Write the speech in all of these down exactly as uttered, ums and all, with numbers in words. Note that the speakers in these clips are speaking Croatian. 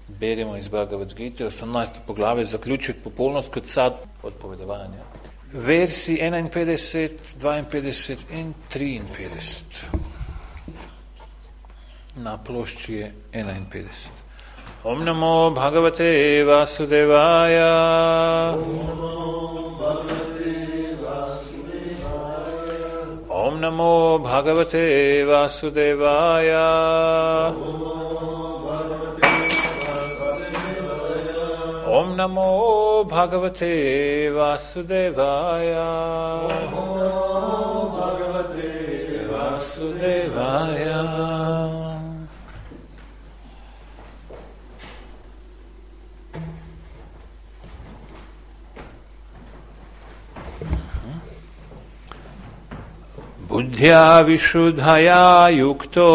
beremo iz Bhagavad Gite, osemnaesto poglavje, zaključek popolnost kot sad odpovedovanja. Versi enainpetdeset, dvainpetdeset in triinpetdeset. Na plošči je enainpetdeset. Om namo Bhagavate Vasudevaya. Om namo Bhagavate Vasudevaya. Om namo Bhagavate Vasudevaya. Vasudevaya. Buddhya Vishuddhaya Yukto.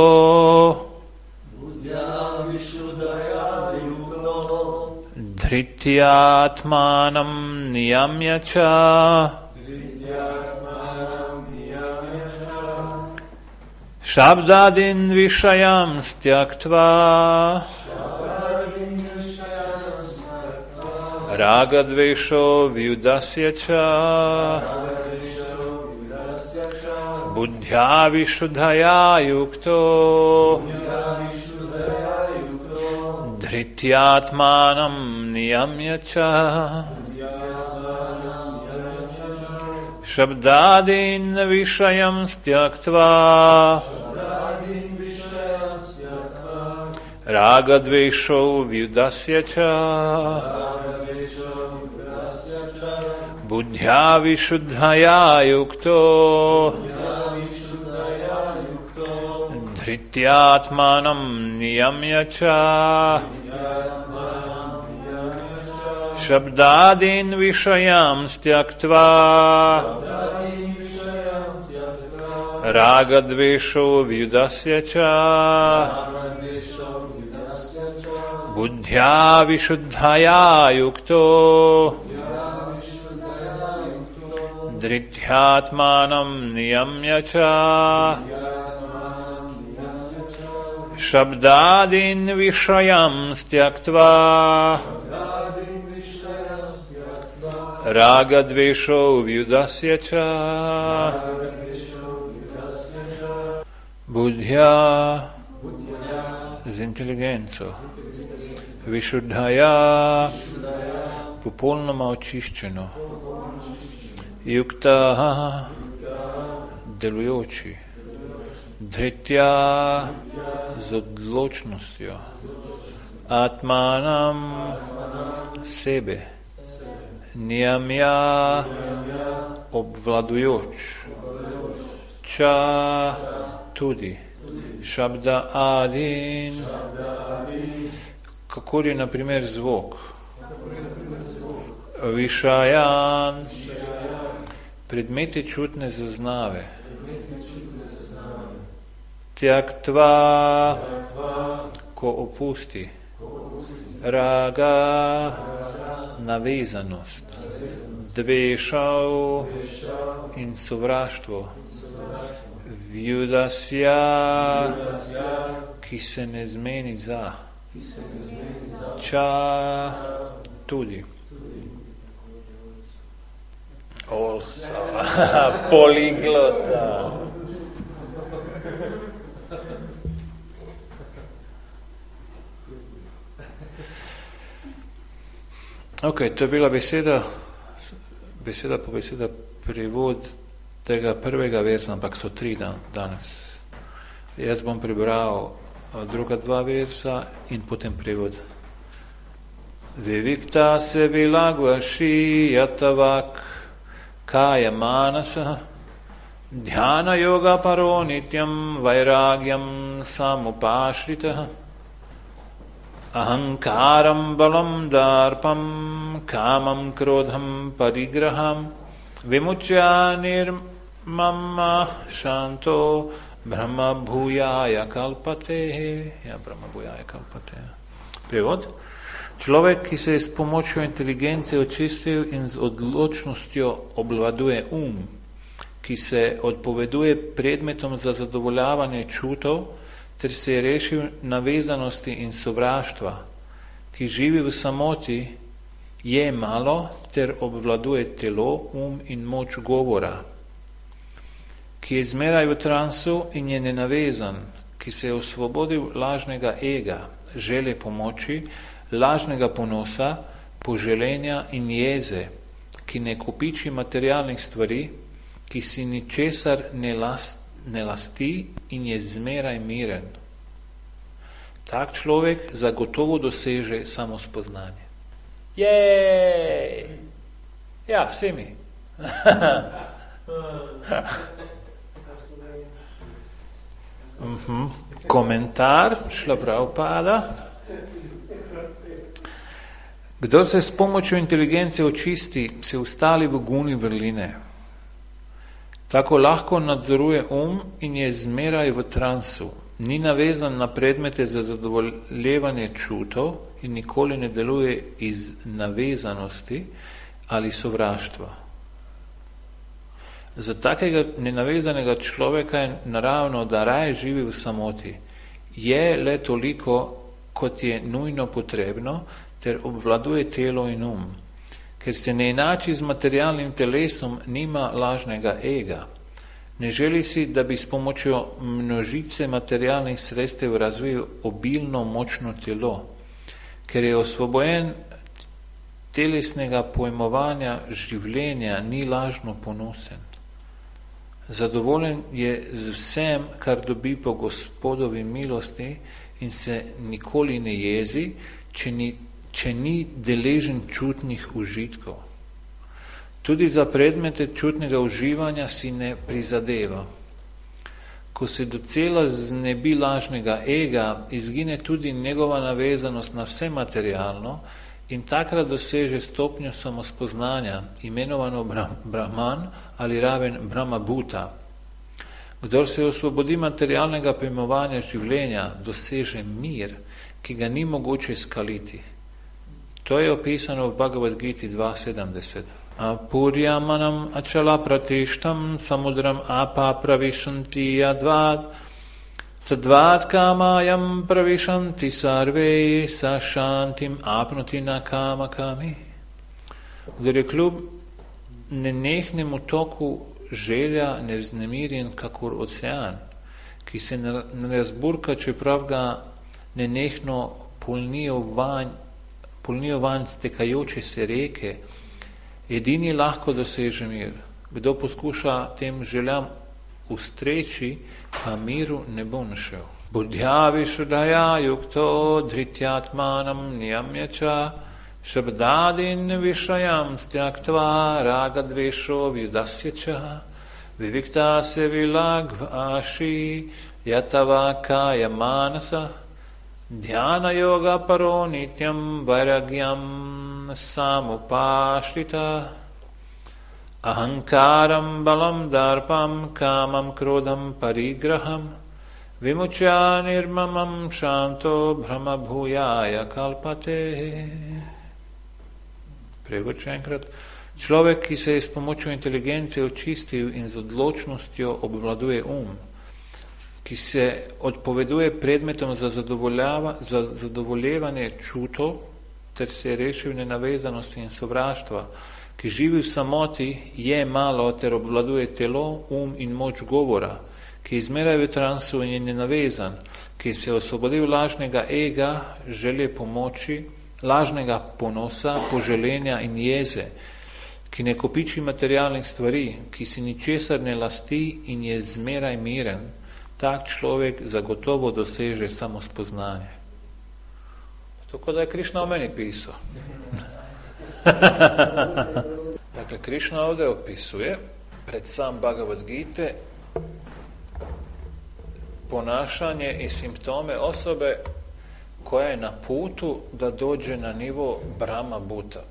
Buddhya Vishuddhaya Yukto. Dhrityatmanam niyamyacha. Dhrityatmanam niyamyacha. Shabdadin vishayam styaktva. Shabdadin vishayam styaktva. Ragadvesho vyudasyacha. Buddhya Vishuddhaya Yukto. Dhrityatmanam niyamyacha. Shabdadin vishayam styaktva. Ragadvesho vyudasyacha. Buddhya Vishuddhaya Yukto. Dhrityatmanam niyamyacha. Shabdadin vishayam styaktva. Ragadvesho vyudasyacha. Buddhya Vishuddhaya Yukto. Dhrityatmanam niyamyacha. Shabdadin vishayam styaktva. Ragadvesho vyudasyacha. Buddhya z inteligenco. Vishuddhaya popolnoma očiščeno. Yukta delujoči. Dhritya z odločnostjo. Atmanam sebe. Niyamya obvladujoč. Cha tudi. Shabda adin. Kakor je na primer zvok. Višajan. Predmeti čutne zaznave. Tyaktva, ko opusti. Raga, navezanost. Dvešav in sovraštvo. Vyudasya, ki se ne zmeni za. Cha, tudi. Osa, poliglota. Ok, to je bila beseda, beseda po beseda prevod tega prvega versa, ampak so tri dan, danes. Jaz bom prebral druga dva versa in potem prevod. Vivikta se vilagvaši yatavak kaya manasa dhyana yoga paro nityam vairagyam samupashrita ahankaram balam darpam kamam krodham parigraham vimuchya nirmamma shanto brahma bhujaya kalpate. Ja, brahma bhujaya kalpate. Prevod. Človek, ki se je s pomočjo inteligence očistil in z odločnostjo obvladuje um, ki se odpoveduje predmetom za zadovoljavanje čutov, ter se je rešil navezanosti in sovraštva, ki živi v samoti, je malo ter obvladuje telo, um in moč govora, ki je zmeraj v transu in je nenavezan, ki se je osvobodil lažnega ega, želje pomoči, lažnega ponosa, poželenja in jeze, ki ne kopiči materialnih stvari, ki si ničesar ne, last, ne lasti in je zmeraj miren. Tak človek zagotovo doseže samospoznanje. Jej! Ja, vsi mi. uh-huh. Komentar Šrila Prabhupada. Kdor se s pomočjo inteligence očisti, se ustali v guni vrline. Tako lahko nadzoruje um in je zmeraj v transu. Ni navezan na predmete za zadovoljevanje čutov in nikoli ne deluje iz navezanosti ali sovraštva. Za takega nenavezanega človeka je naravno, da raje živi v samoti. Je le toliko, kot je nujno potrebno, ter obvladuje telo in um. Ker se ne enači z materialnim telesom, nima lažnega ega. Ne želi si, da bi s pomočjo množice materialnih sredstev razvil obilno močno telo, ker je osvobojen telesnega pojmovanja življenja, ni lažno ponosen. Zadovoljen je z vsem, kar dobi po Gospodovi milosti in se nikoli ne jezi, če ni, če ni deležen čutnih užitkov. Tudi za predmete čutnega uživanja si ne prizadeva. Ko se docela znebi lažnega ega, izgine tudi njegova navezanost na vse materialno in takrat doseže stopnjo samospoznanja, imenovano Brahman ali raven Brahmabhuta. Kdor se osvobodi materialnega pojmovanja življenja, doseže mir, ki ga ni mogoče skaliti. To je opisano v Bhagavad Giti dva sedemdeset. Apuryamanam achala pratishtam samudram apa pravishanti yadvad tadvad kamayam pravishanti sarve sa shantim apnuti na kama kami. Kdor je kljub nenehnemu toku želja nevznemirjen kakor ocean, ki se ne razburka, čeprav ga nenehno polnijo vanj, polnijo vanj stekajoče se reke, edini lahko doseže mir. Kdo poskuša tem željam ustreči, pa miru ne bo našel. Buddhya višudaya yukto dhrityatmanam niyamyacha shabdadin višayam styaktva ragadvesho vyudasyacha vivikta se vilagvashi yatava kaya manasa dhyana yoga paro nityam vairagyam samupashrita ahankaram balam darpam kamam krodam parigraham vimuchya nirmamam shanto brahma bhujaya kalpate. Prevod še enkrat. Človek, ki se je s pomočjo inteligence očistil in z odločnostjo obvladuje um, ki se odpoveduje predmetom za, za zadovoljevanje čutov, ter se je rešil nenavezanosti in sovraštva, ki živi v samoti, je malo ter obvladuje telo, um in moč govora, ki izmeraj v transu in je nenavezan, ki se je osvobodil lažnega ega, želje pomoči, lažnega ponosa, poželenja in jeze, ki ne kopiči materialnih stvari, ki si ničesar ne lasti in je zmeraj miren, tak človek zagotovo doseže samospoznanje. Tako da je Krišna o meni pisao. Dakle, Krišna ovdje opisuje pred sam Bhagavad Gita ponašanje i simptome osobe koja je na putu da dođe na nivo Brahmabhuta.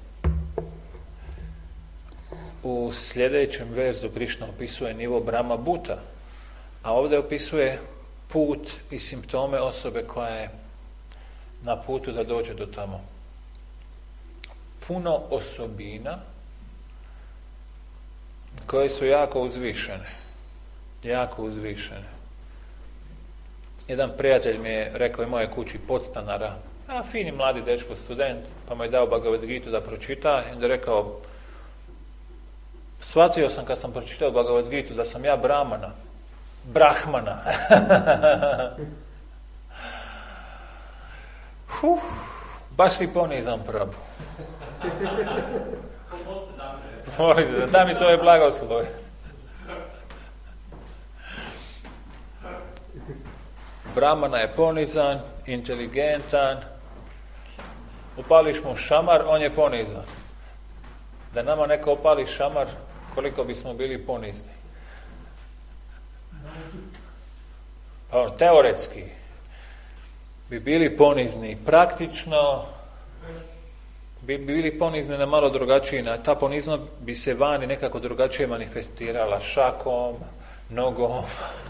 U sljedećem verzu Krišna opisuje nivo Brahmabhuta, a ovdje opisuje put i simptome osobe koja je na putu da dođe do tamo. Puno osobina koje su jako uzvišene. Jako uzvišene. Jedan prijatelj mi je rekao i moje kući podstanara, A fini mladi dečko, student, pa mu je dao Bhagavad Gitu da pročita i onda je rekao, shvatio sam kad sam pročitao Bhagavad Gitu da sam ja Brahmana. Brahmana. Huh, baš si ponizan, Prabhu. Moli se, da mi svoje blagoslove. Brahmana je ponizan, inteligentan. Upališ mu šamar, on je ponizan. Da nama neko opali šamar, koliko bismo bili ponizni. Pa, teoretski bi bili ponizni, praktično bi bili ponizni na malo drugačiji, na ta poniznost bi se vani nekako drugačije manifestirala, šakom, nogom.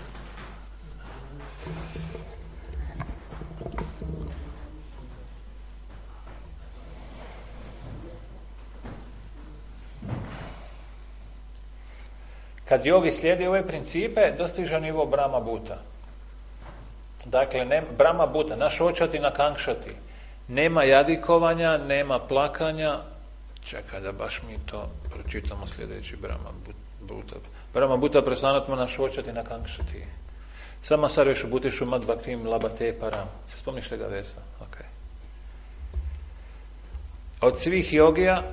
Kad jogi slijedi ove principe, dostiže nivo Brahma Buta. Dakle, ne, Brahma Buta, naš očati na kankšati. Nema jadikovanja, nema plakanja. Čekaj da baš mi to pročitamo sljedeći Brahma Buta. Brahma Buta prasanatma naš očati na kankšati. Sama sarvešu butišu mad bhaktim labate param. Se spomniš tega vesa? Okay. Od svih jogija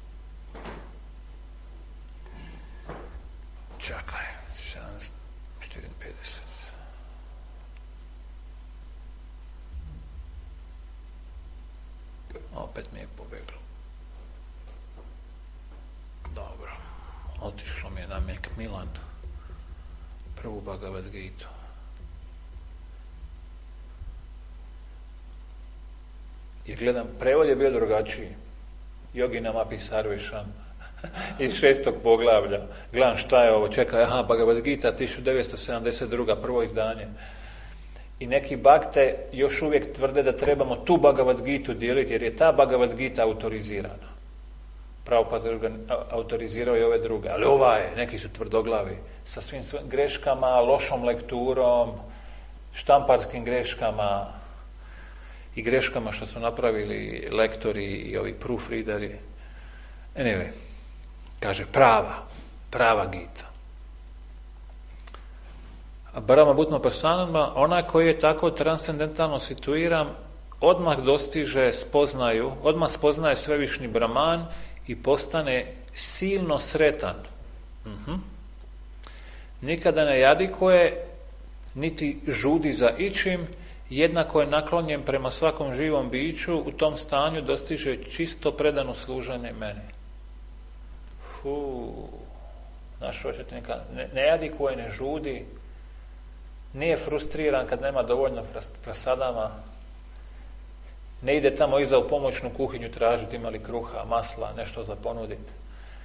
čakaj, sedamsto pedeset. Opet mi je pobeglo. Dobro. Otišlo mi je na Macmillan. Prvu Bhagavad Gitu. Jer gledam, prevod je bio drugačiji. Yoginam api sarvešam. Iz šestog poglavlja. Gledam šta je ovo, čekaj, aha, Bhagavad Gita, tisuću devetsto sedamdeset druga. prvo izdanje. I neki bakte još uvijek tvrde da trebamo tu Bhagavad Gitu dijeliti, jer je ta Bhagavad Gita autorizirana. Prabhupada autorizirao i ove druge, ali ova je, neki su tvrdoglavi, sa svim svojim greškama, lošom lekturom, štamparskim greškama i greškama što su napravili lektori i ovi proofreaderi. Anyway, kaže prava, prava Gita. A Brahma Butma Prasanama, ona koji je tako transcendentalno situiran, odmah dostiže spoznaju, odmah spoznaje svevišnji Brahman i postane silno sretan. Uh-huh. Nikada ne jadikuje, niti žudi za ičim, jednako je naklonjen prema svakom živom biću, u tom stanju dostiže čisto predano služenje meni. Fu, naš očetnika ne, ne jadikuje, ne žudi, nije frustriran kad nema dovoljno prasadama, ne ide tamo iza u pomoćnu kuhinju tražiti ima li kruha, masla, nešto za ponuditi.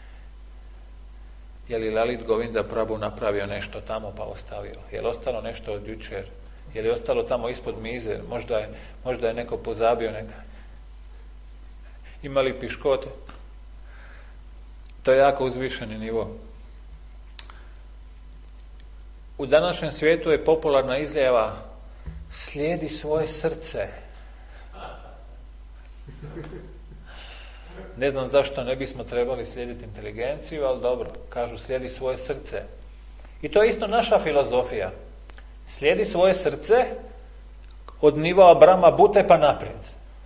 Je li Lalit Govinda Prabhu napravio nešto tamo pa ostavio? Je li ostalo nešto od jučer? Je li ostalo tamo ispod mize? Možda je, možda je neko pozabio neka. Ima li piškote? To je jako uzvišeni nivo. U današnjem svijetu je popularna izjava slijedi svoje srce. Ne znam zašto ne bismo trebali slijediti inteligenciju, ali dobro, kažu slijedi svoje srce. I to je isto naša filozofija. Slijedi svoje srce od nivoa Brahma Bute pa naprijed.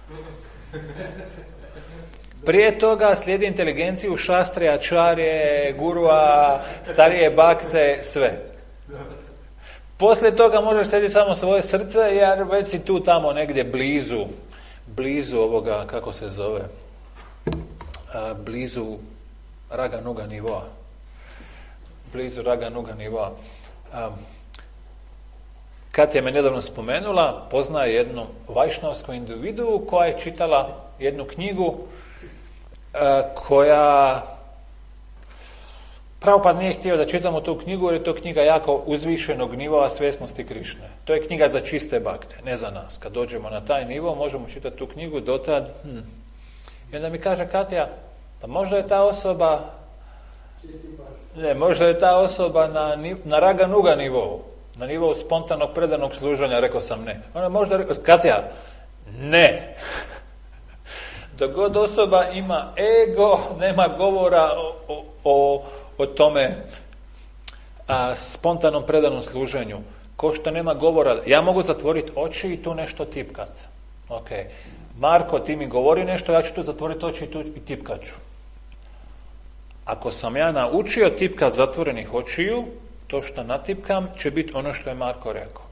Prije toga slijedi inteligenciju šastre, ačarje, gurua, starije bakte, sve. Poslije toga možeš slijediti samo svoje srce, jer već si tu tamo negdje blizu, blizu ovoga, kako se zove, a, blizu raga nuga nivoa. Blizu raga nuga nivoa. A, Kad je me nedavno spomenula, poznaje jednu vajšnavsku individu koja je čitala jednu knjigu a, koja Prabhupada nije htio da čitamo tu knjigu jer je to knjiga jako uzvišenog nivoa svjesnosti Krišne. To je knjiga za čiste bakte, ne za nas. Kad dođemo na taj nivo možemo čitati tu knjigu, dotad hm. I onda mi kaže Katja, pa možda je ta osoba ne, možda je ta osoba na, na raga nuga nivou, na nivou spontanog predanog služenja. Rekao sam ne. Ona možda rekao, Katja, Ne. Dok god osoba ima ego, nema govora o, o, o tome a, spontanom predanom služenju. Ko što nema govora, ja mogu zatvoriti oči i tu nešto tipkat. Ok, Marko, ti mi govori nešto, ja ću tu zatvoriti oči i tu i tipkat ću. Ako sam ja naučio tipkat zatvorenih očiju, to što natipkam će biti ono što je Marko rekao.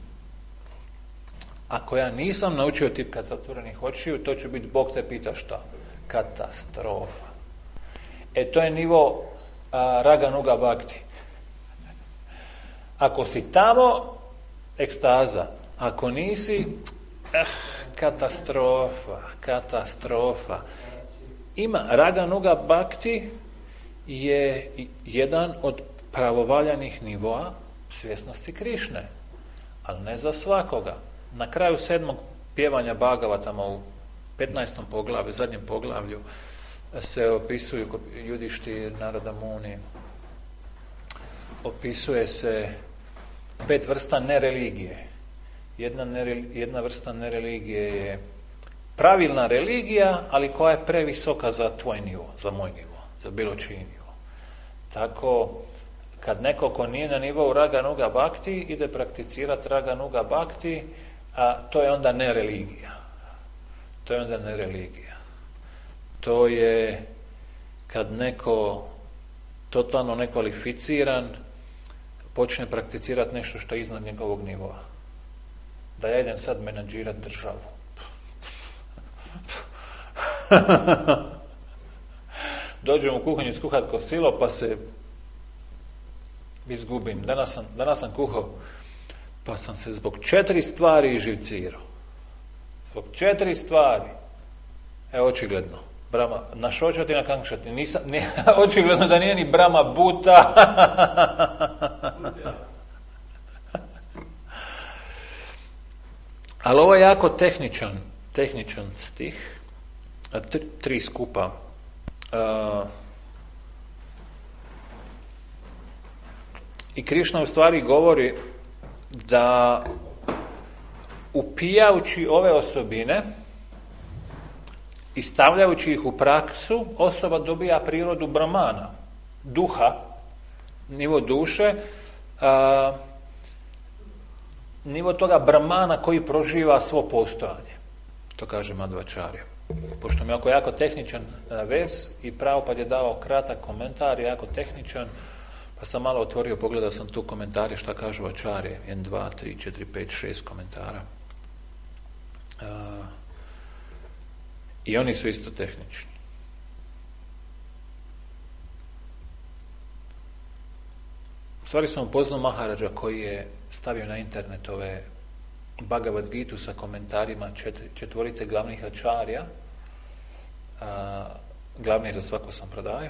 Ako ja nisam naučio tipkat zatvorenih očiju, to će biti Bog te pita šta? Katastrofa. E to je nivo a, raga nuga bhakti. Ako si tamo, ekstaza. Ako nisi, eh, katastrofa, katastrofa. Ima raga nuga bhakti je jedan od pravovaljanih nivoa svjesnosti Krišne, ali ne za svakoga. Na kraju sedmog pjevanja Bhagavatama u petnaestom poglavlju, zadnjem poglavlju, se opisuju Judištir, Narada Muni, opisuje se pet vrsta nereligije. Jedna, nere, jedna vrsta nereligije je pravilna religija, ali koja je previsoka za tvoj nivo, za moj nivo, za bilo čiji nivo. Tako, kad neko ko nije na nivou raga nuga bhakti ide prakticirati raga nuga bhakti, a to je onda nereligija. To je onda nereligija. To je kad neko totalno nekvalificiran počne prakticirati nešto što je iznad njegovog nivoa. Da ja idem sad menadžirati državu. Dođem u kuhinju skuhat kosilo pa se izgubim. Danas sam, danas sam kuhao pa sam se zbog četiri stvari živcirao. Zbog četiri stvari. Evo očigledno. Brama, na šočati na kankšati. Nisam, nije, očigledno da nije ni Brama Buta. Ali ovo je jako tehničan, tehničan stih. Tri, tri skupa. Uh, I Krišna u stvari govori da upijajući ove osobine i stavljajući ih u praksu, osoba dobija prirodu Brahmana, duha, nivo duše, a, nivo toga Brahmana koji proživa svo postojanje. To kaže Madhvacharya. Pošto mi je jako, jako tehničan vers i Prabhupada je dao kratak komentar, jako tehničan, pa sam malo otvorio, pogledao sam tu komentare šta kažu Acharje, jedan, dva, tri, četiri, pet, šest komentara. Uh, I oni su isto tehnični. U stvari sam upoznao Maharaja koji je stavio na internet ove Bhagavad Gitu sa komentarima četiri, četvorice glavnih Acharya, uh, glavni za svako sam prodaju.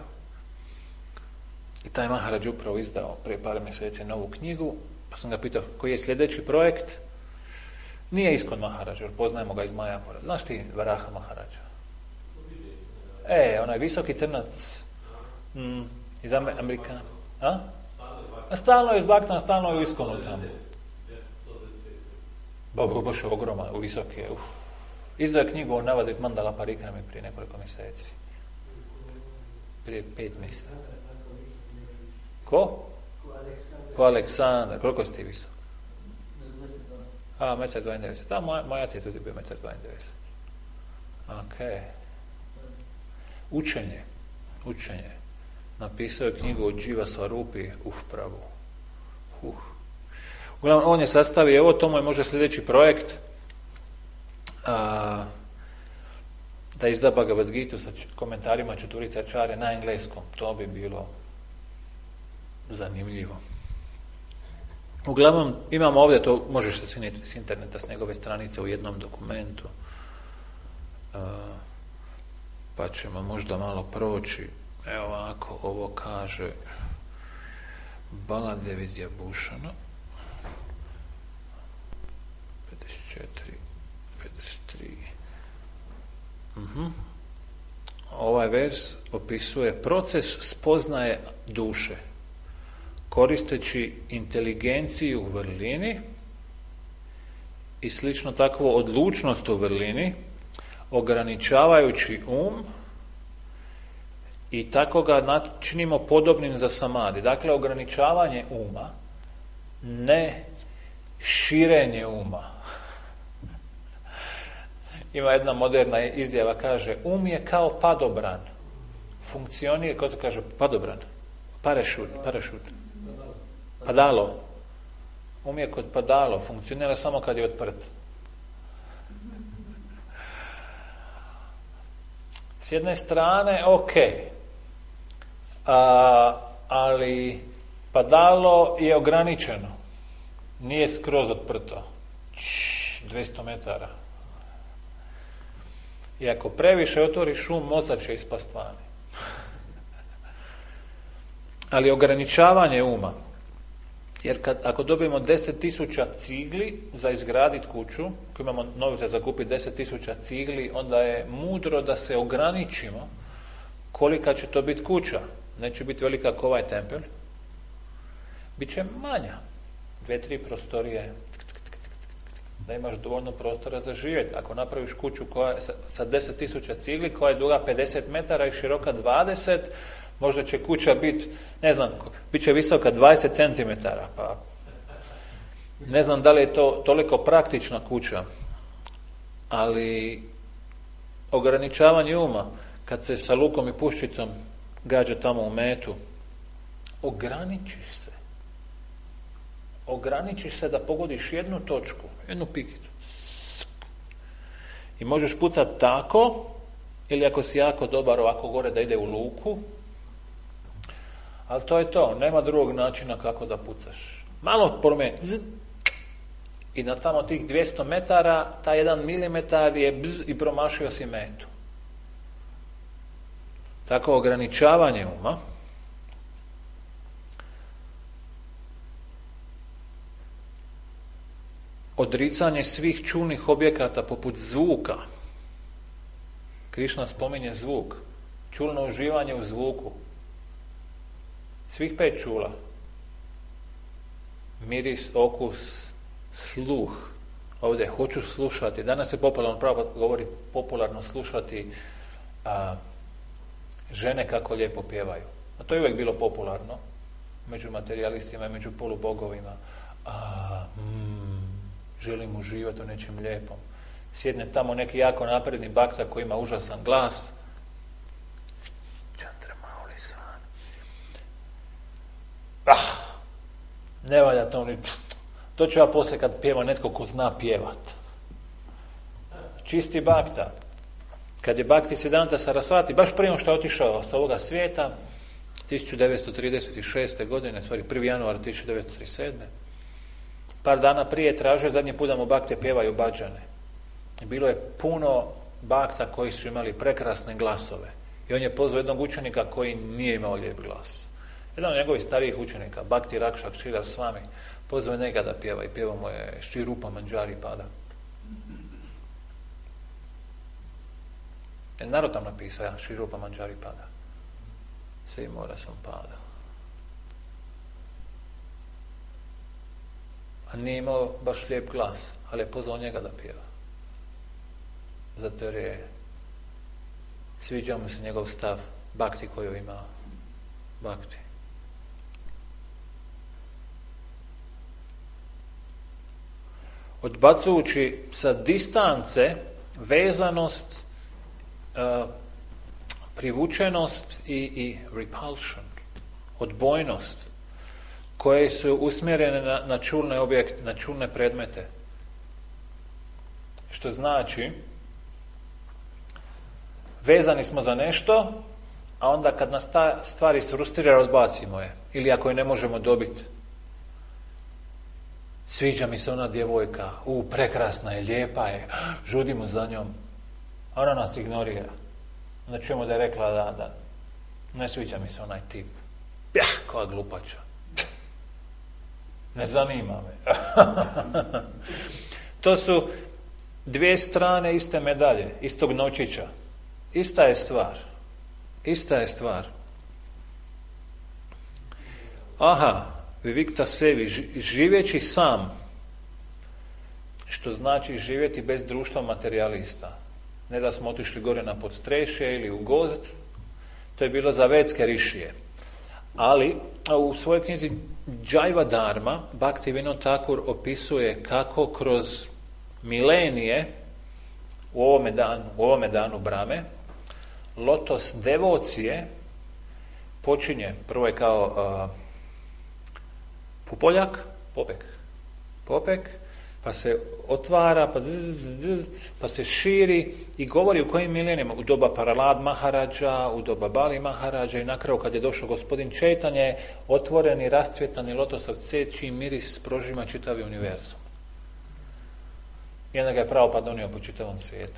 I taj Maharaj upravo izdao prije par mjeseci novu knjigu, pa sam ga pitao koji je sljedeći projekt. Nije Iskon Maharaj, jer poznajemo ga iz Majapura. Znaš ti Varaha Maharaja? E, onaj visoki crnac mm, iz Amerikana. A? A stalno je iz Baktana, stalno je u Iskonu tamo. Bobo, baš je ogroman, visoki je. Uf. Izdao je knjigu o Navadvip Mandala Parikrami prije nekoliko mjeseci. Prije pet mjeseci. Ko? Ko Aleksandar. Koliko si ti visok? A, metar dvadeset devet. Da, moja, moja ti je tudi bio metar dvadeset devet. Ok. Učenje. Učenje. Napisao je knjigu od Dživa Svarupi. Uf, pravo. Uh. Uglavnom, on je sastavio, evo, to mu je možda sljedeći projekt, a, da izda Bhagavad Gitu sa komentarima četvorice Acharya na engleskom. To bi bilo zanimljivo. Uglavnom, imamo ovdje, to možeš se siniti s interneta, s njegove stranice u jednom dokumentu. Uh, pa ćemo možda malo proći. Evo ovako, ovo kaže Baladev Vidyabhushana. pedeset četiri, pedeset tri. Uh-huh. Ovaj vers opisuje proces spoznaje duše, koristeći inteligenciju u vrlini i slično takvo odlučnost u vrlini, ograničavajući um i tako ga činimo podobnim za samadi. Dakle, ograničavanje uma, ne širenje uma. Ima jedna moderna izjava, kaže, um je kao padobran. Funkcionira, kako se kaže, padobran? Parešut, parešut. Padalo. Um je kod padalo, funkcionira samo kad je otprt. S jedne strane, ok, a, ali padalo je ograničeno. Nije skroz otprto. dvjesto metara. I ako previše otvoriš um, mozak će ispast vani. Ali ograničavanje uma. Jer kad, ako dobijemo deset tisuća cigli za izgraditi kuću, ako imamo novce za kupiti deset tisuća cigli, onda je mudro da se ograničimo kolika će to biti kuća. Neće biti velika kao ovaj tempel. Biće manja. Dve, tri prostorije. Da imaš dovoljno prostora za živjeti. Ako napraviš kuću koja je sa deset tisuća cigli, koja je duga pedeset metara i široka dvadeset, možda će kuća biti, ne znam, bit će visoka dvadeset centimetara. Pa ne znam da li je to toliko praktična kuća, ali ograničavanje uma, kad se sa lukom i puščicom gađa tamo u metu, ograničiš se. Ograničiš se da pogodiš jednu točku, jednu pikicu. I možeš pucati tako, ili ako si jako dobar ovako gore da ide u luku, ali to je to, nema drugog načina kako da pucaš. Malo promijeni. I na tamo tih dvjesto metara, ta jedan milimetar je bzz i promašio si metu. Tako ograničavanje uma odricanje svih čulnih objekata poput zvuka. Krišna spominje zvuk. Čulno uživanje u zvuku. Svih pet čula. Miris, okus, sluh. Ovdje hoću slušati. Danas je popularno, pravo govori popularno slušati a, žene kako lijepo pjevaju. A to je uvijek bilo popularno. Među materialistima i među polubogovima. A, mm, želim uživati u nečem lijepom. Sjedne tamo neki jako napredni bakta koji ima užasan glas. Ah, ne valja to ni... To ću ja poslije kad pjeva netko ko zna pjevat. Čisti bakta. Kad je Bhakti Siddhanta Sarasvati, baš prije što je otišao sa ovoga svijeta, tisuću devetsto trideset šeste godine, stvari prvi januar tisuću devetsto trideset sedme, par dana prije tražio zadnji put da mu bakte pjevaju bhađane. Bilo je puno bakta koji su imali prekrasne glasove. I on je pozvao jednog učenika koji nije imao lijep glas. Jedan od njegovih starijih učenika, Bhakti Rakshak Sridhar Swami, pozvao njega da pjeva i pjeva mu je Šri Rupa Manjari Pada. Je narod tam napisao, ja, Šri Rupa Manjari Pada. Svi mora sam pada. A nije imao baš lijep glas, ali je pozvao njega da pjeva. Zato jer je sviđao mu se njegov stav bhakti koju ima bhakti. Odbacujući sa distance vezanost, uh, privučenost i, i repulsion, odbojnost, koje su usmjerene na, na čulne objekte, na čulne predmete. Što znači, vezani smo za nešto, a onda kad nas ta stvar isfrustrira, odbacimo je. Ili ako je ne možemo dobiti. Sviđa mi se ona djevojka, u, prekrasna je, lijepa je, žudimo za njom. Ona nas ignorira. Onda čujemo da je rekla da, da ne sviđa mi se onaj tip. Pjah, koja glupača. Ne zanima me. To su dvije strane iste medalje, istog novčića. Ista je stvar. Ista je stvar. Aha, Vivikta sevi, živeći sam, što znači živjeti bez društva materijalista. Ne da smo otišli gore na podstrešje ili u gozd, to je bilo za vedske rišije. Ali u svojoj knjizi Džajva Dharma Bhaktivinoda Thakur opisuje kako kroz milenije u ovome danu, u ovome danu Brahme, lotos devocije počinje, prvo je kao uh, pupoljak, popek, popek, pa se otvara, pa, zzz, zzz, pa se širi i govori u kojim milenijama, u doba Paralad Maharađa, u doba Bali Maharađa i na kraju kad je došao gospodin Čejtanje, otvoreni, rascvjetani lotosov cvet čiji miris prožima čitavi univerzum. I onda ga je Prabhupada donio po čitavom svijetu.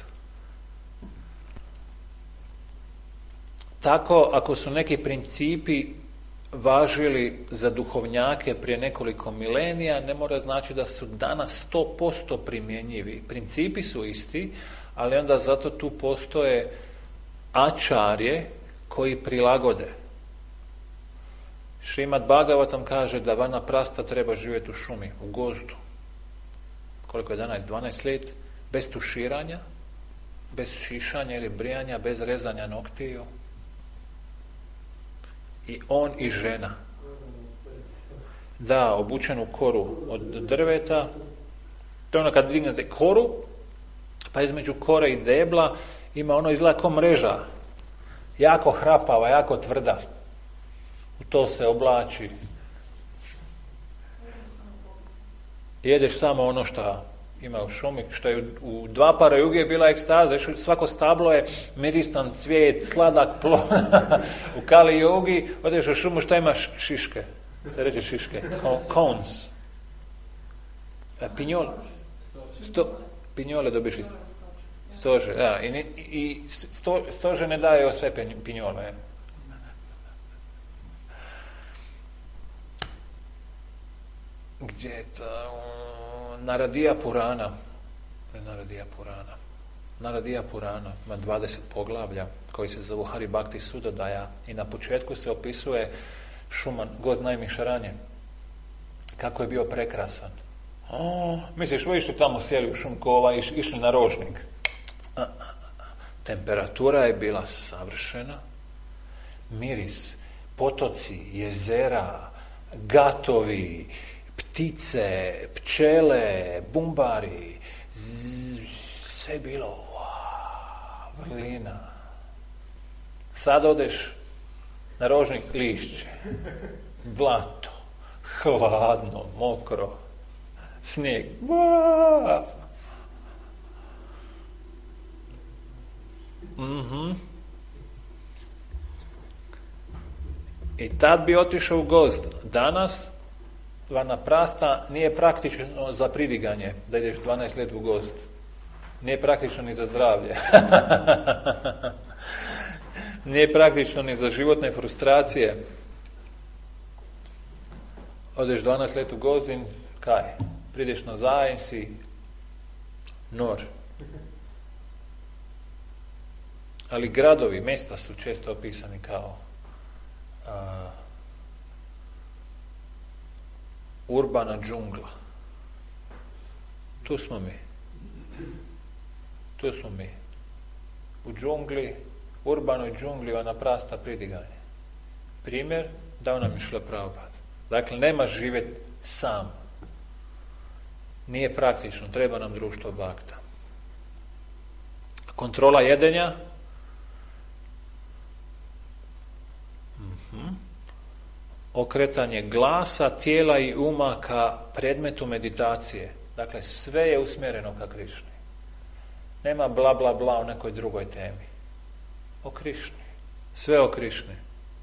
Tako, ako su neki principi važili za duhovnjake prije nekoliko milenija, ne mora znači da su danas sto posto primjenjivi. Principi su isti, ali onda zato tu postoje ačarje koji prilagode. Šrimad Bhagavatam kaže da vanaprasta treba živjeti u šumi, u gozdu. Koliko je danas? dvanaest let, bez tuširanja, bez šišanja ili brijanja, bez rezanja noktiju. I on i žena. Da, obučen u koru od drveta. To je ono kad dignete koru, pa između kore i debla ima ono izgleda kao mreža. Jako hrapava, jako tvrda. U to se oblači. Jedeš samo ono što ima u šumi, što je u dva para juge je bila ekstaza. Svako stablo je miristan cvijet, sladak plod. U Kali Yogi odeš u šumu, šta imaš? Šiške. Se reče šiške. Cones. Pinjole. Sto, pinjole dobiš iz stože. Ja, i i sto, stože ne daje sve pinjole. Gdje je to? Naradija Purana. Naradija Purana. Naradija Purana ima dvadeset poglavlja koji se zovu Hari Bhakti Sudodaja i na početku se opisuje Šuman, gozd Najmišaranje. Kako je bio prekrasan. O, misliš, vi išli tamo sjeli u Šumkova i išli na Rožnik. A, a, a. Temperatura je bila savršena. Miris, potoci, jezera, gatovi, ptice, pčele, bumbari, zzz, sve bilo wow, vrlina. Sad odeš na Rožnik, lišće, blato, hladno, mokro, snijeg. Wow. Mm-hmm. I tad bi otišao u gozd. Danas vanaprasta nije praktično za pridiganje, da ideš dvanaest let u gozd. Nije praktično ni za zdravlje. Nije praktično ni za životne frustracije. Odeš dvanaest let u gozd i kaj? Prideš na zajem, si nor. Ali gradovi, mjesta su često opisani kao a, urbana džungla. Tu smo mi. Tu smo mi. U džungli, urbanoj džungli vanaprasta pridiganje. Primjer dao nam je Šrila Prabhupada. Dakle, nemaš živjeti sam. Nije praktično, treba nam društvo bhakta. Kontrola jedenja. Mm-hmm. Okretanje glasa, tijela i uma ka predmetu meditacije. Dakle, sve je usmjereno ka Krišni. Nema bla bla bla o nekoj drugoj temi. O Krišni. Sve o Krišni.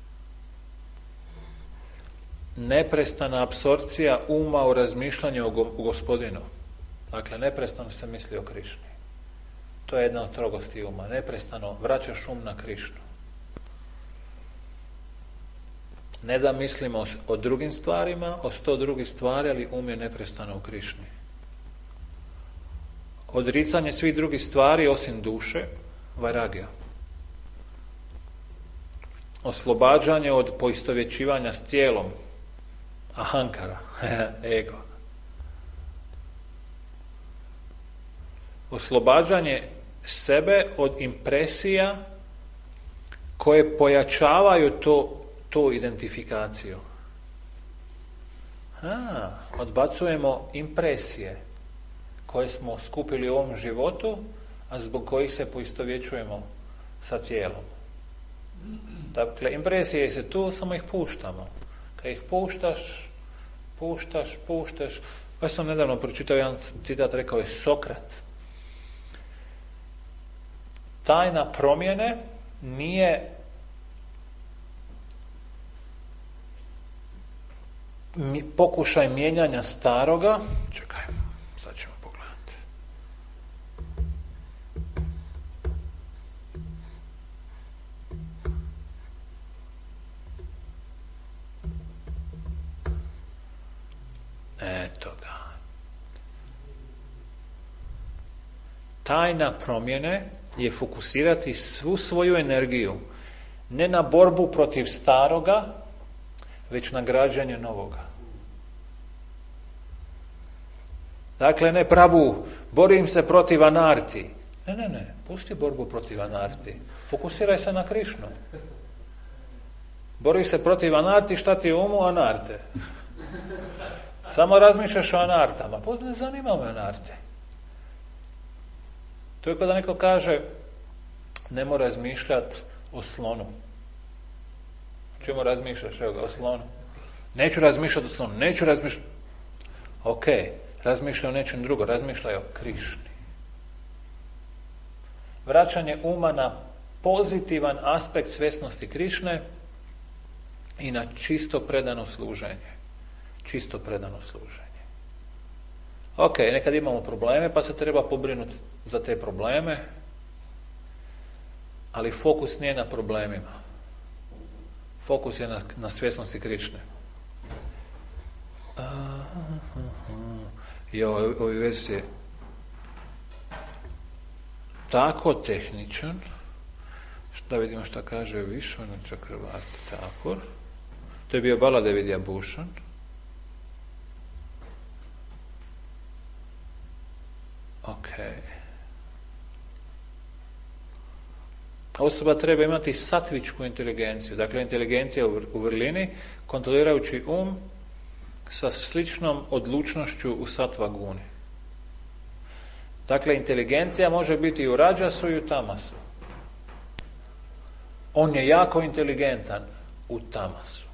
Neprestana apsorpcija uma u razmišljanju o Gospodinu. Dakle, neprestano se misli o Krišni. To je jedna od strogosti uma. Neprestano vraćaš um na Krišnu. Ne da mislimo o drugim stvarima, o sto drugih stvari, ali um je neprestano u Krišni. Odricanje svih drugih stvari osim duše, vairagya. Oslobađanje od poistovjećivanja s tijelom, ahankara, ego. Oslobađanje sebe od impresija koje pojačavaju to, tu identifikaciju. A, odbacujemo impresije koje smo skupili u ovom životu, a zbog kojih se poistovjećujemo sa tijelom. Dakle, impresije se tu, samo ih puštamo. Kad ih puštaš, puštaš, puštaš. Pa sam nedavno pročitao jedan citat, rekao je Sokrat. Tajna promjene nije pokušaj mijenjanja staroga. Čekaj, sad ćemo pogledati. Eto ga. Tajna promjene je fokusirati svu svoju energiju ne na borbu protiv staroga, već na građenje novoga. Dakle, ne Prabu, borim se protiv anarti. Ne, ne, ne, pusti borbu protiv anarti. Fokusiraj se na Krišnu. Bori se protiv anarti, šta ti je umu? Anarte. Samo razmišljaš o anartama. Pa ne zanima me anarte. To je kada neko kaže, nemoj razmišljati o slonu. O čemu razmišljaš? Evo ga, o slonu. Neću razmišljati o slonu, neću razmišljati. Ok, razmišljaj o nečem drugo, razmišljaj o Krišni. Vraćanje uma na pozitivan aspekt svjesnosti Krišne i na čisto predano služenje. Čisto predano služenje. Ok, nekad imamo probleme, pa se treba pobrinuti za te probleme, ali fokus nije na problemima. Fokus je na, na svjesnosti Krišne. I ovaj vers je tako tehničan, da vidimo šta kaže Višvana Čakravarti Thakur. To je bio Baladevidya Bhushan. Ok. Osoba treba imati satvičku inteligenciju, dakle inteligencija u vrlini, kontrolirajući um sa sličnom odlučnošću u sattva guni. Dakle, inteligencija može biti i u rađasu i u tamasu. On je jako inteligentan u tamasu.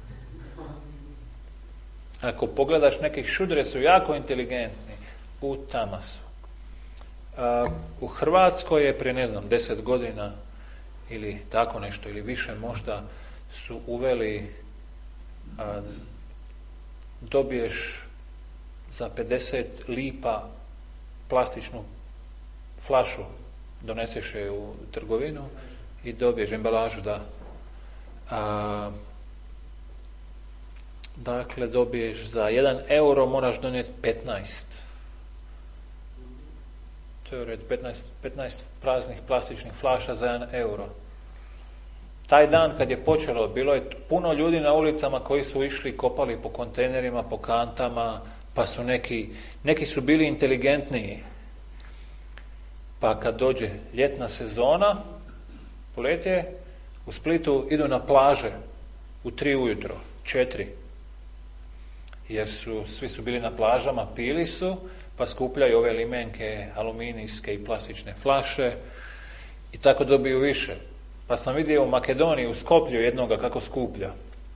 Ako pogledaš, nekih šudre su jako inteligentni u tamasu. Uh, u Hrvatskoj je prije, ne znam, deset godina ili tako nešto, ili više možda, su uveli uh, dobiješ za pedeset lipa plastičnu flašu, doneseš je u trgovinu i dobiješ embalažu, da. A, dakle, dobiješ za jedan euro, moraš donijeti petnaest. To je red, petnaest, petnaest praznih plastičnih flaša za jedan euro. Taj dan kad je počelo, bilo je puno ljudi na ulicama koji su išli, kopali po kontejnerima, po kantama, pa su neki, neki su bili inteligentniji. Pa kad dođe ljetna sezona, poletje, u Splitu idu na plaže u tri ujutro, četiri. Jer su, svi su bili na plažama, pili su, pa skupljaju ove limenke, aluminijske i plastične flaše i tako dobiju više. Pa sam vidio u Makedoniji, u Skoplju jednoga kako skuplja.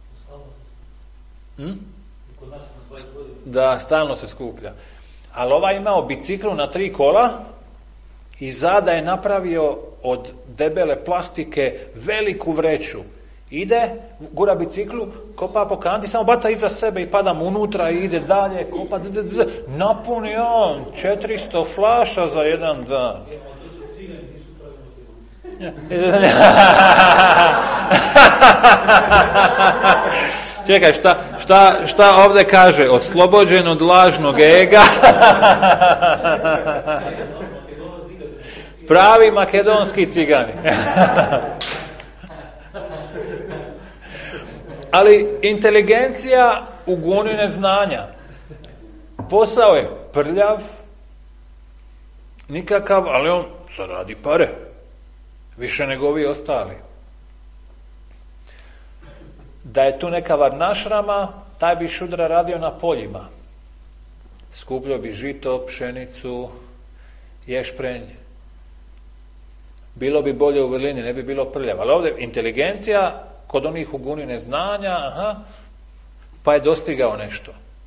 Hm? Da, stalno se skuplja. Ali ovaj imao biciklu na tri kola i zada je napravio od debele plastike veliku vreću. Ide, gura biciklu, kopa po kanti, samo baca iza sebe i pada mu unutra i ide dalje, kopa, d, d, d, napuni on četiristo flaša za jedan dan. Čekaj, šta, šta, šta ovdje kaže? Oslobođen od lažnog ega. Pravi makedonski cigani. Ali inteligencija u guni neznanja. Posao je prljav, Nikakav, ali on zaradi pare. Više nego ovi ostali. Da je tu neka varnašrama, taj bi šudra radio na poljima. Skupljao bi žito, pšenicu, ješprenj. Bilo bi bolje u vrlini, ne bi bilo prljavo. Ali ovdje inteligencija, kod onih u guni neznanja, aha, pa je dostigao nešto.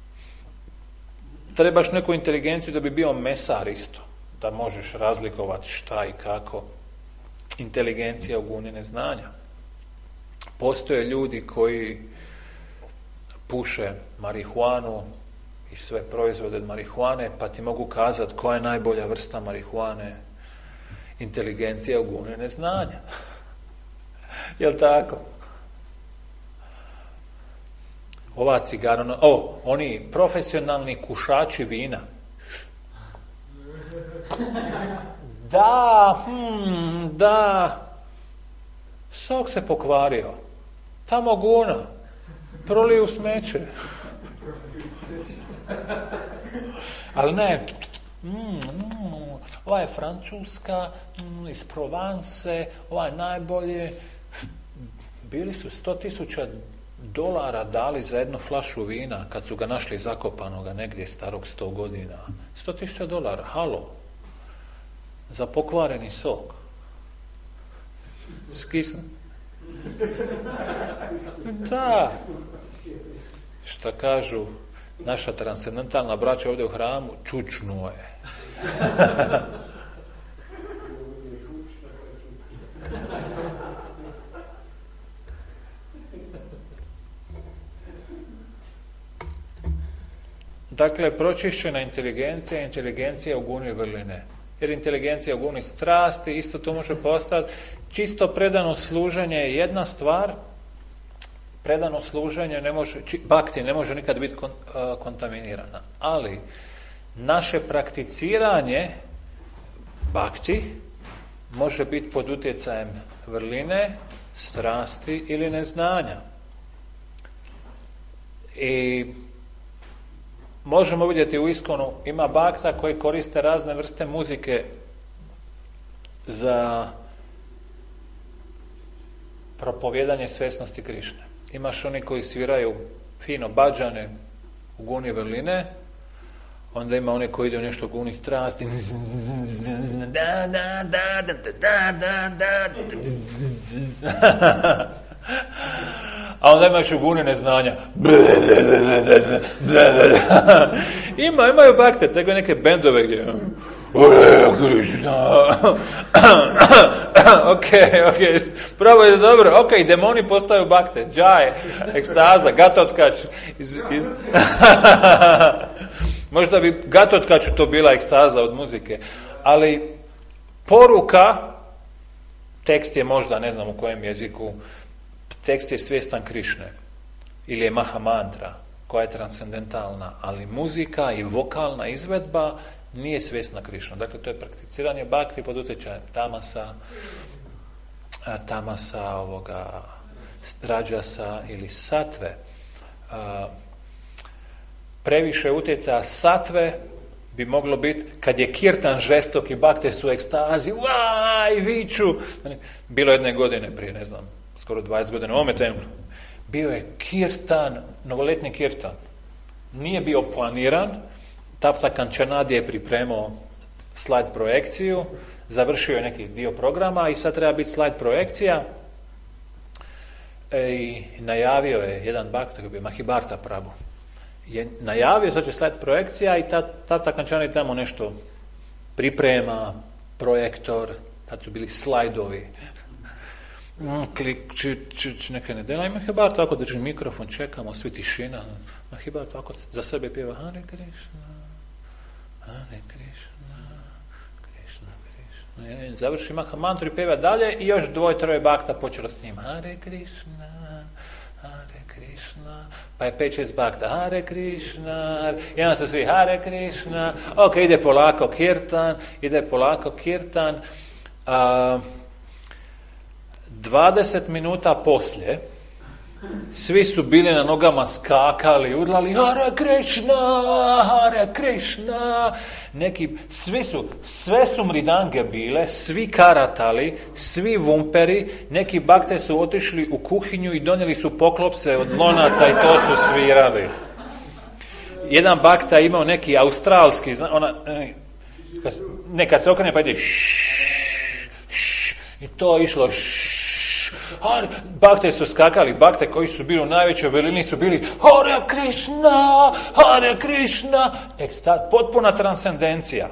Trebaš neku inteligenciju da bi bio mesar isto. Da možeš razlikovati šta i kako. Inteligencija u guni neznanja. Postoje ljudi koji puše marihuanu i sve proizvode od marihuane, pa ti mogu kazati koja je najbolja vrsta marihuane. Inteligencija u guni neznanja. Jel' tako? Ova cigara, o, oni profesionalni kušači vina. Da, hmm, da, sok se pokvario. Tamo guna, proliju smeće. Ali ne, mm, mm, ova je francuska, mm, iz Provence, ova je najbolje. Bili su sto tisuća dolara dali za jednu flašu vina kad su ga našli zakopanoga negdje starog sto godina. Sto tisuća dolara, halo. Za pokvareni sok. Skisne. Da. Šta kažu naša transcendentalna braća ovdje u hramu, čučnuo je. Dakle, pročišćena inteligencija, inteligencija u guni vrline. Jer inteligencija u guni strasti, isto to može postati. Čisto predano služenje je jedna stvar. Predano služenje ne može, bhakti ne može nikad biti kon, uh, kontaminirana. Ali naše prakticiranje bhakti može biti pod utjecajem vrline, strasti ili neznanja. I možemo vidjeti u Iskonu, ima bhakta koji koriste razne vrste muzike za propovijedanje svjesnosti Krišne. Imaš oni koji sviraju fino bađane u guni vrline, onda ima oni koji ide u nešto u guni strasti. A onda imaš u guni neznanja. Ima, imaju bakte, tako neke bendove gdje ok, ok, pravo je dobro, ok, demoni postaju bakte, džaj, ekstaza, gatotkač iz, iz... možda bi gatotkaču to bila ekstaza od muzike, ali poruka, tekst je možda, ne znam u kojem jeziku, tekst je svjestan Krišne ili je maha mantra koja je transcendentalna, ali muzika i vokalna izvedba nije svjesna Krišna. Dakle, to je prakticiranje bhakti pod utjecajem tamasa, tamasa ovoga rađasa ili satve. Previše utjecaja satve bi moglo biti kad je kirtan žestok i bhakte su u ekstazi, vaj, viču. Bilo jedne godine prije, ne znam, skoro dvadeset godina u ovome templu. Bio je kirtan, novoletni kirtan. Nije bio planiran. Tapta Kančanadi je pripremao slajd projekciju, završio je neki dio programa i sad treba biti slajd projekcija. E, I najavio je jedan bhakta, koji je Mahibharta Prabhu. Je najavio, sad će slajd projekcija i Tapta Kančanadi tamo nešto priprema, projektor, tad su bili slajdovi. Klik, či, či, či, neke nedela. I Mahibharta tako drži mikrofon, čekamo, svi tišina. Mahibharta tako za sebe pjeva Hare Krishna, Hare Krishna, Krishna, Krishna. I završi Maha mantru i pjeva dalje i još dvoje, troje bakta počelo s njim. Hare Krishna, Hare Krishna. Pa je pet, šest bakta. Hare Krishna. I onda su svi Hare Krishna. Ok, ide polako kirtan, ide polako kirtan. A, dvadeset minuta poslije Svi su bili na nogama, skakali, udlali Hare Krishna, Hare Krishna. Neki, svi su, sve su mridange bile, svi karatali, svi vumperi. Neki bakte su otišli u kuhinju i donijeli su poklopce od lonaca i to su svirali. Jedan bakta imao neki australski, ona, nekad se okrene pa ide i to išlo bakte su skakali, bakte koji su bili u najvećoj velini su bili Hare Krishna, Hare Krishna, Eksta, potpuna transcendencija.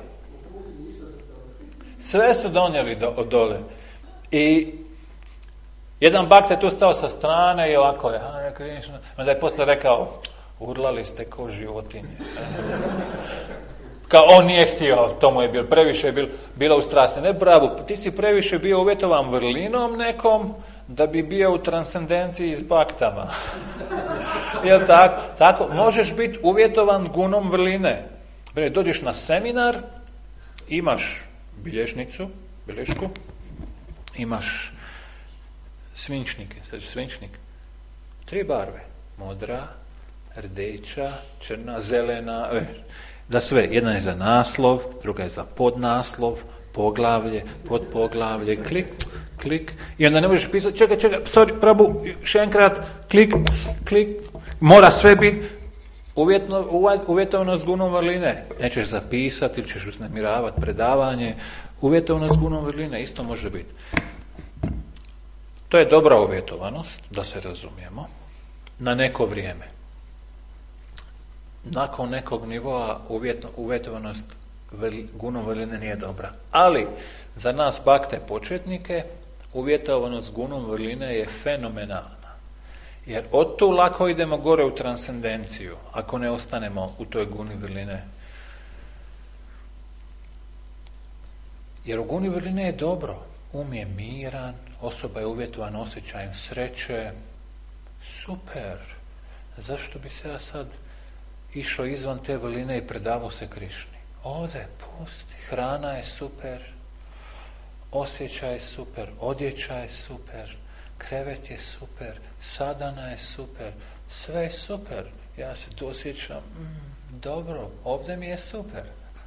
Sve su donijeli do, od dole. I jedan bakte tu stao sa strane i ovako je Hare Krishna. Onda je posle rekao, urlali ste ko životinje. Kao on nije htio, to mu je bilo, previše je bilo, bilo u strasti. Ne, bravo, ti si previše bio uvjetovan vrlinom nekom, da bi bio u transcendenciji s baktama. Jel tako? Tako, možeš biti uvjetovan gunom vrline. Bre, dođeš na seminar, imaš bilježnicu, bilješku, imaš svinčnike, sad svinčnik, tri barve, modra, rdeća, crna, zelena, eh, da sve, jedna je za naslov, druga je za podnaslov, poglavlje, podpoglavlje, klik, klik, i onda ne možeš pisati, čekaj, čekaj, sorry, Prabhu, šenkrat, klik, klik, mora sve biti uvjetno, uvjetovano s gunom vrline. Nećeš zapisati ili ćeš uznemiravati predavanje, uvjetovano s gunom vrline, isto može biti. To je dobra uvjetovanost, da se razumijemo, na neko vrijeme. Nakon nekog nivoa uvjetno, uvjetovanost gunom vrline nije dobra. Ali za nas bakte početnike uvjetovanost gunom vrline je fenomenalna. Jer od tu lako idemo gore u transcendenciju ako ne ostanemo u toj guni vrline. Jer u guni vrline je dobro. Um je miran, osoba je uvjetovana osjećajem sreće. Super. Zašto bi se ja sad išao izvan te vrline i predavao se Krišni? Ovdje, pusti. Hrana je super, osjećaj je super, odjeća je super, krevet je super, sadana je super, sve je super. Ja se tu osjećam, mm, dobro, ovdje mi je super.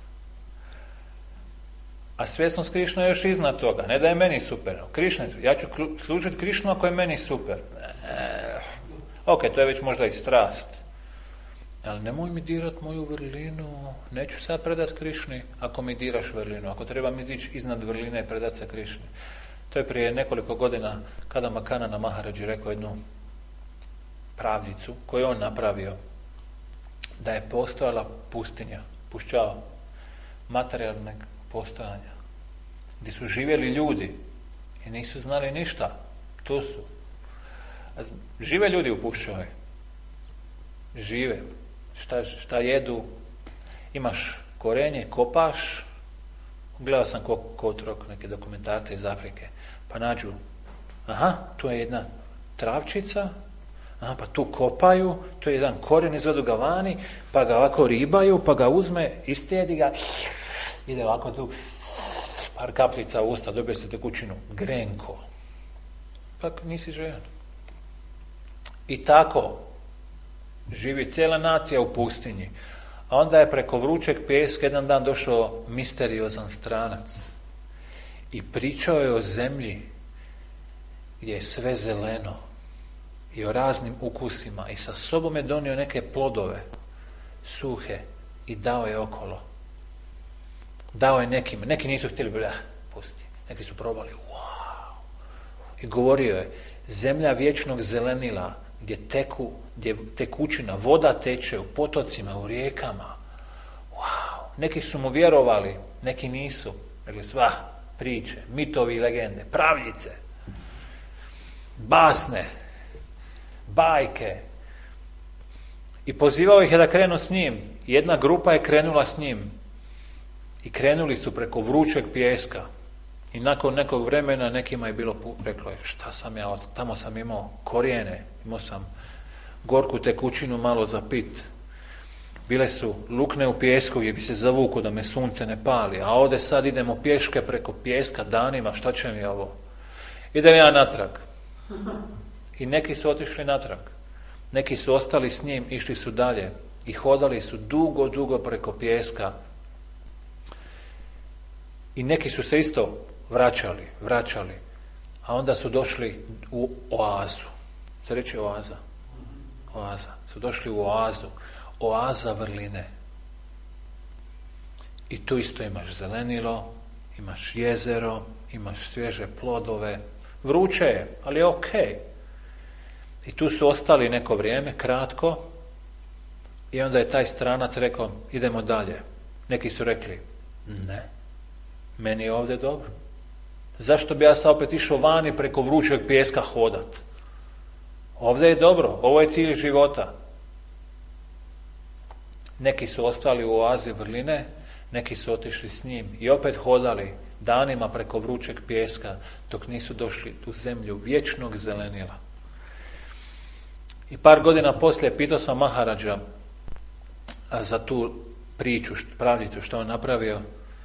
A svjesnost Krišna je još iznad toga, ne da je meni super. Krišna, ja ću služiti Krišnu ako je meni super. E, ok, to je već možda i strast. Ali nemoj mi dirat moju vrlinu, neću sad predat Krišni ako mi diraš vrlinu, ako trebam izići iznad vrline i predat se Krišni. To je prije nekoliko godina kada Makanana Maharaji rekao jednu pravljicu koju je on napravio, da je postojala pustinja, pušćao, materijalnog postojanja, gdje su živjeli ljudi i nisu znali ništa, tu su. Žive ljudi u pušćoj, žive. Šta, šta jedu, imaš korenje, kopaš, gledao sam ko, kotrok, neke dokumentarce iz Afrike, pa nađu, aha, tu je jedna travčica, aha, pa tu kopaju, tu je jedan korijen, izvedu ga vani, pa ga ovako ribaju, pa ga uzme, istijedi ga, ide ovako tu, par kapljica u usta, dobije se tekućinu, grenko, pa nisi željen. I tako živi cijela nacija u pustinji. A onda je preko vrućeg pijeska jedan dan došao misteriozan stranac i pričao je o zemlji gdje je sve zeleno i o raznim ukusima i sa sobom je donio neke plodove suhe i dao je okolo. Dao je nekima, neki nisu htjeli biti, ah, pusti, neki su probali, wow. I govorio je, zemlja vječnog zelenila, gdje teku, gdje tekućina, voda teče u potocima, u rijekama. Wow. Neki su mu vjerovali, neki nisu. Rekli sva priče, mitovi, legende, pravljice, basne, bajke. I pozivao ih je da krenu s njim. Jedna grupa je krenula s njim. I krenuli su preko vrućeg pijeska. I nakon nekog vremena nekima je bilo, reklo je, šta sam ja, tamo sam imao korijene, imao sam gorku tekućinu malo za pit. Bile su lukne u pijesku gdje bi se zavukao da me sunce ne pali, a ovdje sad idemo pješke preko pijeska danima, šta će mi ovo? Idem ja natrag. I neki su otišli natrag. Neki su ostali s njim, išli su dalje. I hodali su dugo, dugo preko pijeska. I neki su se isto vraćali, vraćali. A onda su došli u oazu. Se reći oaza? Oaza. Su došli u oazu. Oaza vrline. I tu isto imaš zelenilo, imaš jezero, imaš svježe plodove. Vruće je, ali je okej. I tu su ostali neko vrijeme, kratko. I onda je taj stranac rekao, idemo dalje. Neki su rekli, ne, meni je ovdje dobro. Zašto bi ja sad opet išao vani preko vrućeg pijeska hodat? Ovdje je dobro, ovo je cilj života. Neki su ostali u oazi vrline, neki su otišli s njim i opet hodali danima preko vrućeg pijeska dok nisu došli u zemlju vječnog zelenila. I par godina poslije pitao sam Maharadža za tu priču, pravljicu što on napravio.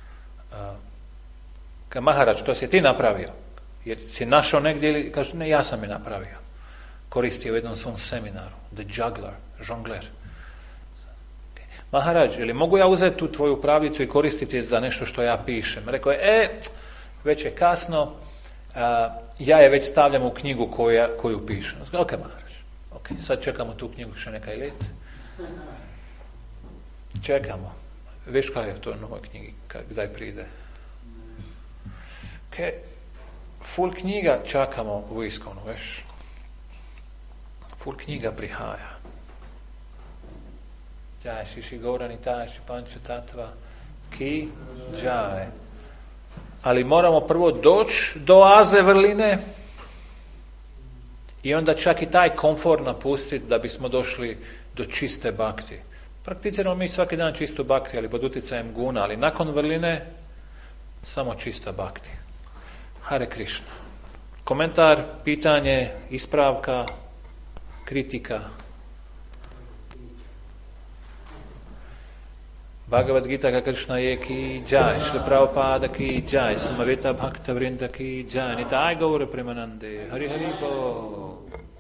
Kaže, Maharadž, to si ti napravio? Jer si našao negdje ili... Kaže, ne, ja sam je napravio. Koristio u jednom svom seminaru. The juggler, žongler. Maharadž, ili mogu ja uzeti tu tvoju pravljicu i koristiti za nešto što ja pišem? Rekao je, e, već je kasno, a, ja je već stavljam u knjigu koju, koju pišem. Ok, Maharadž, ok, sad čekamo tu knjigu še nekaj let. Čekamo. Veš kaj je to novoj knjigi, kdaj pride? Ok, ful knjiga čakamo v Iskonu, veš? Ful knjiga prihaja. Jai Shishi Gauranitai Pancha Tattva Ki Jai. Ali moramo prvo doći do oaze vrline i onda čak i taj komfort napustiti da bismo došli do čiste bhakti. Prakticiramo mi svaki dan čistu bhakti, ali pod utjecajem guna, ali nakon vrline samo čista bhakti. Hare Krishna. Komentar, pitanje, ispravka, kritika. Bhagavad Gita ka Krishna je ki jai, Šrila Prabhupada ki jai, Samaveta Bhakta Vrinda ki jai, Nitai Gaura Premanande, Hari Hari Bo.